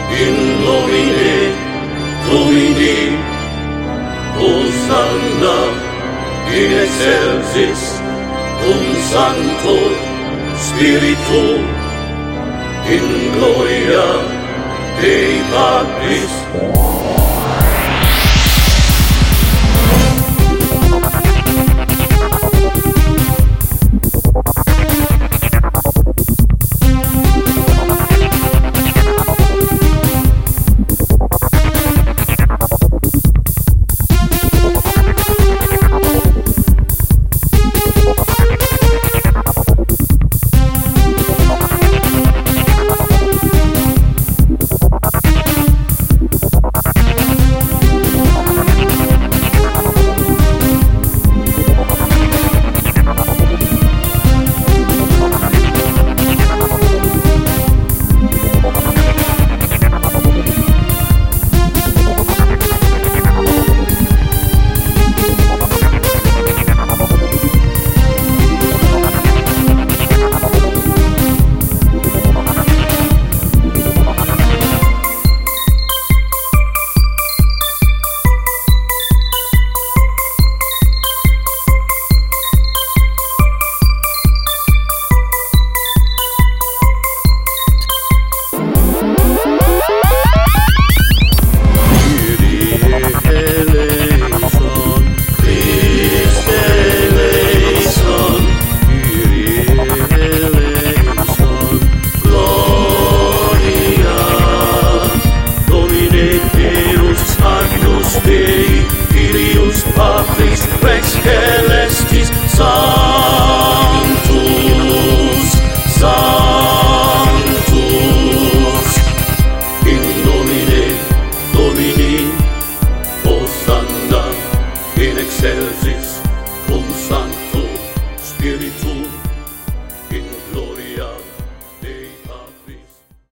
in nomine Domini, Hosanna, in excelsis, Sancto Spiritu, in gloria Dei Patris. Dei, Filius Patris, Rex Celestis, Sanctus, Sanctus, in nomine Domini, Hosanna, in excelsis